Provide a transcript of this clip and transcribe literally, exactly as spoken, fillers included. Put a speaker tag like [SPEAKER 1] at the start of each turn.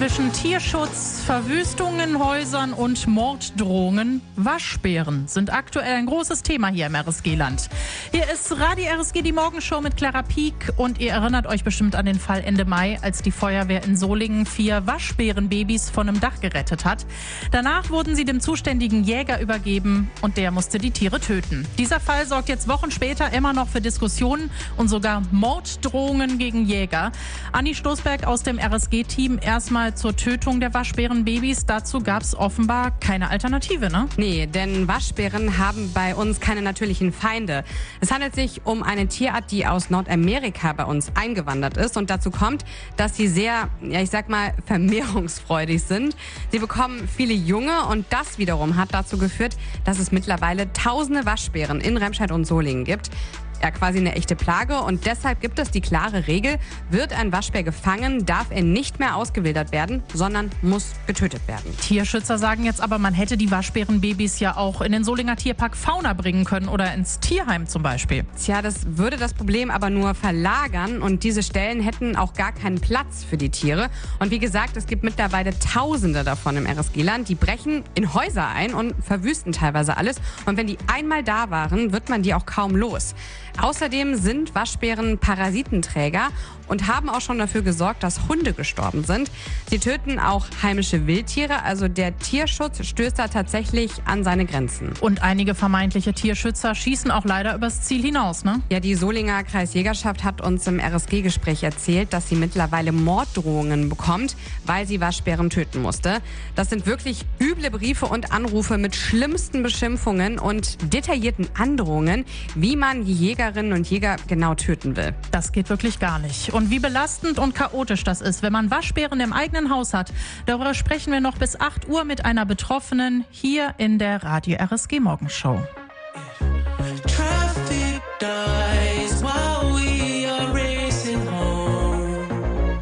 [SPEAKER 1] Zwischen Tierschutz, Verwüstung in Häusern und Morddrohungen. Waschbären sind aktuell ein großes Thema hier im R S G-Land. Hier ist Radio R S G, die Morgenshow mit Clara Pieck. Und ihr erinnert euch bestimmt an den Fall Ende Mai, als die Feuerwehr in Solingen vier Waschbärenbabys von einem Dach gerettet hat. Danach wurden sie dem zuständigen Jäger übergeben und der musste die Tiere töten. Dieser Fall sorgt jetzt Wochen später immer noch für Diskussionen und sogar Morddrohungen gegen Jäger. Anni Stoßberg aus dem R S G-Team, erstmal zur Tötung der Waschbärenbabys. Dazu gab es offenbar keine Alternative, ne?
[SPEAKER 2] Nee, denn Waschbären haben bei uns keine natürlichen Feinde. Es handelt sich um eine Tierart, die aus Nordamerika bei uns eingewandert ist. Und dazu kommt, dass sie sehr, ja ich sag mal, vermehrungsfreudig sind. Sie bekommen viele Junge und das wiederum hat dazu geführt, dass es mittlerweile tausende Waschbären in Remscheid und Solingen gibt. Ja, quasi eine echte Plage und deshalb gibt es die klare Regel, wird ein Waschbär gefangen, darf er nicht mehr ausgewildert werden, sondern muss getötet werden.
[SPEAKER 1] Tierschützer sagen jetzt aber, man hätte die Waschbärenbabys ja auch in den Solinger Tierpark Fauna bringen können oder ins Tierheim zum Beispiel.
[SPEAKER 2] Tja, das würde das Problem aber nur verlagern und diese Stellen hätten auch gar keinen Platz für die Tiere. Und wie gesagt, es gibt mittlerweile Tausende davon im R S G-Land, die brechen in Häuser ein und verwüsten teilweise alles. Und wenn die einmal da waren, wird man die auch kaum los. Außerdem sind Waschbären Parasitenträger und haben auch schon dafür gesorgt, dass Hunde gestorben sind. Sie töten auch heimische Wildtiere, also der Tierschutz stößt da tatsächlich an seine Grenzen.
[SPEAKER 1] Und einige vermeintliche Tierschützer schießen auch leider übers Ziel hinaus, ne?
[SPEAKER 2] Ja, die Solinger Kreisjägerschaft hat uns im R S G-Gespräch erzählt, dass sie mittlerweile Morddrohungen bekommt, weil sie Waschbären töten musste. Das sind wirklich üble Briefe und Anrufe mit schlimmsten Beschimpfungen und detaillierten Androhungen, wie man die Jägerinnen und Jäger genau töten will.
[SPEAKER 1] Das geht wirklich gar nicht. Und wie belastend und chaotisch das ist, wenn man Waschbären im eigenen Haus hat, darüber sprechen wir noch bis acht Uhr mit einer Betroffenen hier in der Radio R S G Morgenshow.